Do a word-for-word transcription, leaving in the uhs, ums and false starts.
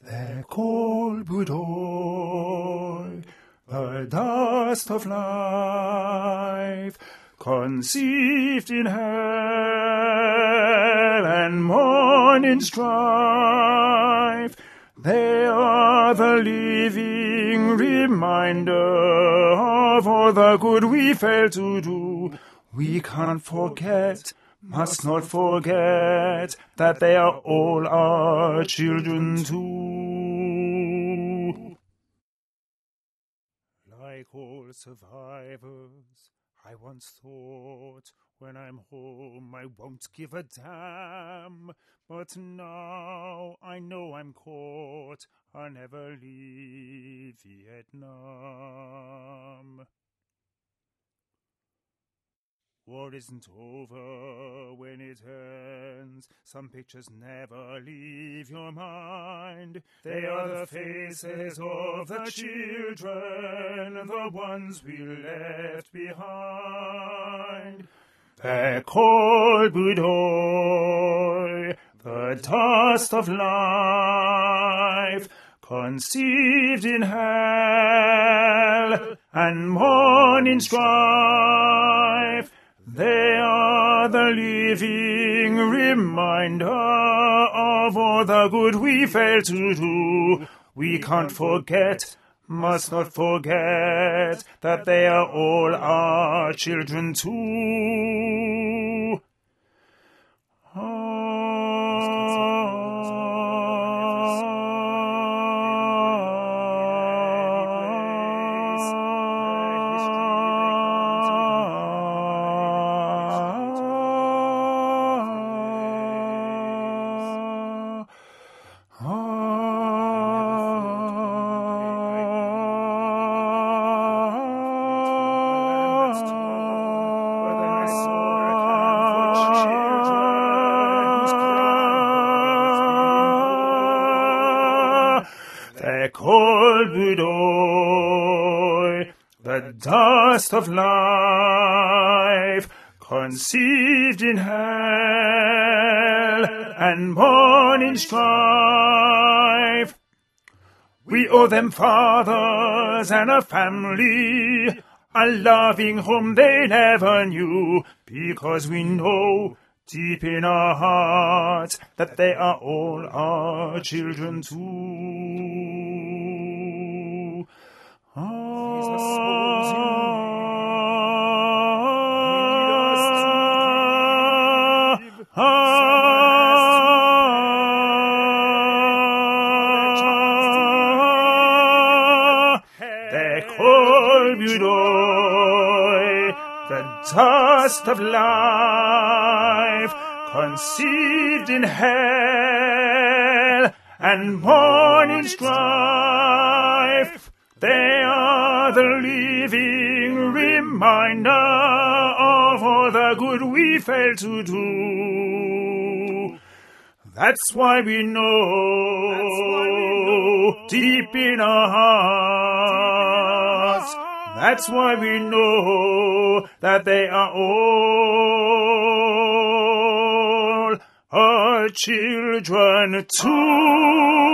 Their cold Budoy, the dust of life, conceived in hell and born in strife. They are the living reminder of all the good we failed to do. We can't forget, must not forget, that they are all our children too. Like all survivors, I once thought, when I'm home I won't give a damn. But now I know I'm caught, I'll never leave Vietnam. War isn't over when it ends. Some pictures never leave your mind. They are the faces of the children, the ones we left behind. They're called Budoy, the dust of life, conceived in hell and born in strife. They are the living reminder of all the good we failed to do. We can't forget, must not forget, that they are all our children too. They're called Budoy, the dust of life, conceived in hell and born in strife. We owe them fathers and a family, a loving home they never knew, because we know deep in our hearts that they are all our children too. Ah, ah, they call Budoy, the dust of life, conceived in hell and born in strife. They are the living reminder of all the good we failed to do. That's why we know, That's why we know deep in our hearts, that's why we know that they are all our children too.